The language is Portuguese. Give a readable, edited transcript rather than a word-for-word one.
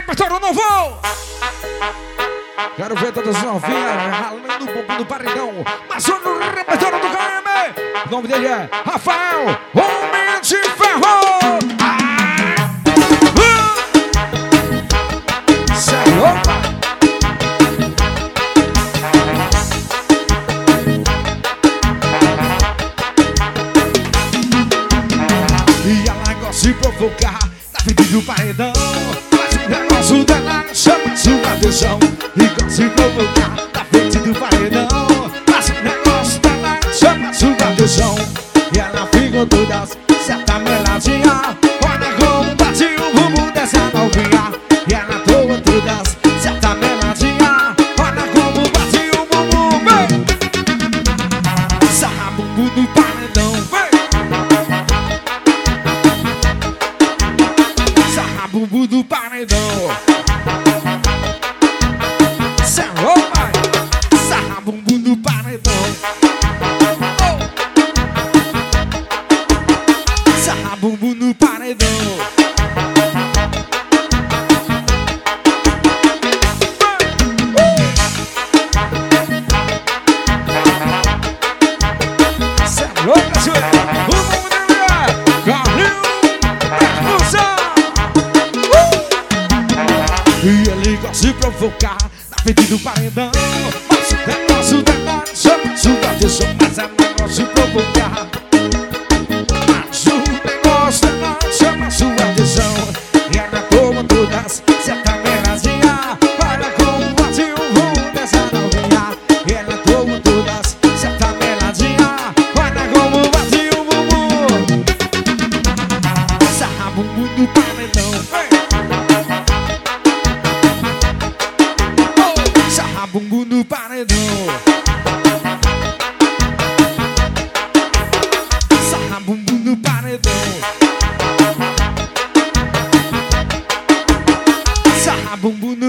repertório novo. Quero ver todas as novinhas ralando o bumbum do paredão. Mas no repertório do KM. O nome dele é Rafael Homem de Ferro. Sério? E ela gosta de provocar na frente do paredão. Mas o negócio dela chama sua atenção. E gosta de provocar na frente do paredão. Mas o negócio dela chama sua atenção. E ela ficou toda certa meladinha. Olha como bate o bumbum dessa novinha. E ela toa todas certa meladinha. Olha como bate o bumbum, vem. Sarra bumbum do paredão, vem. Bumbum do paredão. Sarra, pai. Sarra bumbum do paredão. Sarra bumbum do paredão. Sarra, Brasil. O bumbum dele é Carlinhos Expulsão. E ele gosta de provocar na frente do paredão. Mas o negócio dela chama sua atenção. Mas ela gosta de provocar. Mas o negócio dela chama sua atenção. E ela toma todas certa meladinha. Olha como bate o bumbum dessa novinha. E ela toma todas certa meladinha. Olha como bate o bumbum. Sarra bumbum do paredão. Sarra bumbum no paredão. Sarra bumbum no paredão. Sarra bumbum